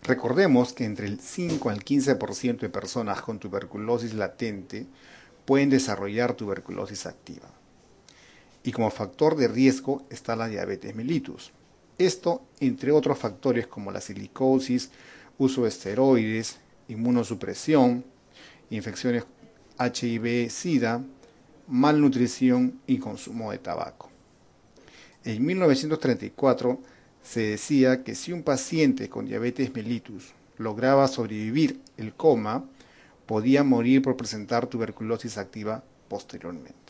Recordemos que entre el 5 al 15% de personas con tuberculosis latente pueden desarrollar tuberculosis activa. Y como factor de riesgo está la diabetes mellitus. Esto, entre otros factores como la silicosis, uso de esteroides, inmunosupresión, infecciones HIV-Sida, malnutrición y consumo de tabaco. En 1934 se decía que si un paciente con diabetes mellitus lograba sobrevivir el coma, podía morir por presentar tuberculosis activa posteriormente.